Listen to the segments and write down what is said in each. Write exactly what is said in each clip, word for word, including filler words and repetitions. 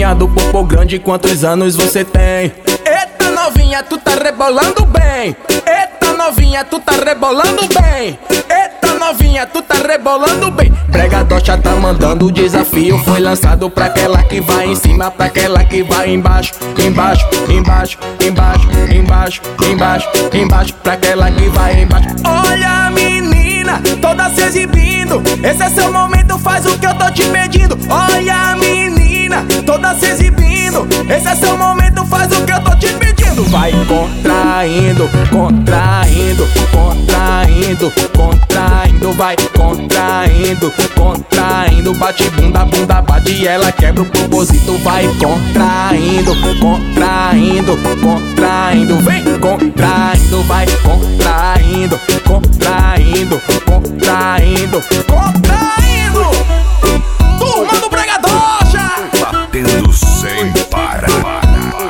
Novinha do popô grande, quantos anos você tem? Eita novinha, tu tá rebolando bem. Eita novinha, tu tá rebolando bem. Eita novinha, tu tá rebolando bem. Brega Docha tá mandando o desafio. Foi lançado pra aquela que vai em cima, pra aquela que vai embaixo. Embaixo, embaixo, embaixo, embaixo, embaixo, embaixo, pra aquela que vai embaixo. Olha a menina, toda se exibindo. Esse é seu momento, faz o que eu tô te pedindo. Olha a menina, toda se exibindo. Esse é seu momento, faz o que eu tô te pedindo. Vai contraindo, contraindo, contraindo, contraindo. Vai contraindo, contraindo. Bate bunda, bunda bate, ela quebra o propósito. Vai contraindo, contraindo, contraindo. Vem contraindo, vai contraindo, contraindo, contraindo, contraindo. Turma do Brega Docha, batendo sem parar.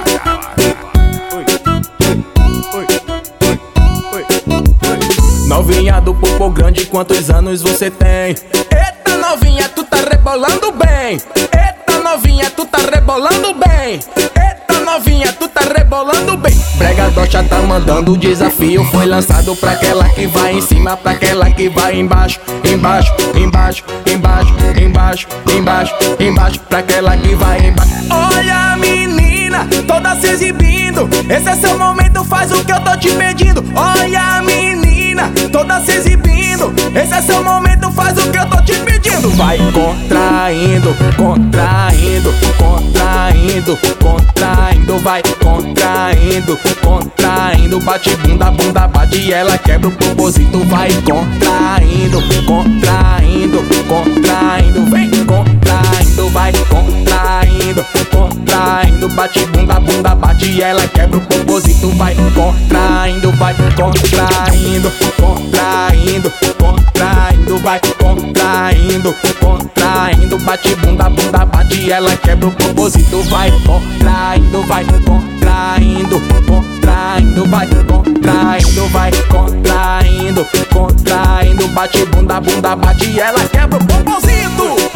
Novinha do popô grande, quantos anos você tem? Eita novinha, tu tá rebolando bem. Eita novinha, tu tá rebolando bem. Eita novinha, tu tá rebolando bem. Brega Docha tá mandando o desafio. Foi lançado pra aquela que vai em cima, pra aquela que vai embaixo. Embaixo, embaixo, embaixo, embaixo, embaixo, embaixo, pra aquela que vai embaixo. Olha a menina, toda se exibindo. Esse é seu momento, faz o que eu tô te pedindo. Olha a menina, toda se exibindo. Esse é seu momento, faz o que eu tô te pedindo. Vai contraindo, contraindo, contraindo, contraindo. Vai contraindo, contraindo. Bate bunda, bunda bate, ela quebra o propósito. Vai contraindo, contraindo, contraindo. Vem contraindo, vai contraindo, contraindo. Bate bunda, bunda bate, ela quebra o propósito. Vai contraindo, vai contraindo, contraindo, contraindo. Vai contraindo, contraindo. Bate bunda, bunda bate, ela quebra o propósito. Vai contraindo, vai contraindo, contraindo. Vai contraindo, vai contraindo, contraindo. Bate bunda, bunda bate, ela quebra o propósito.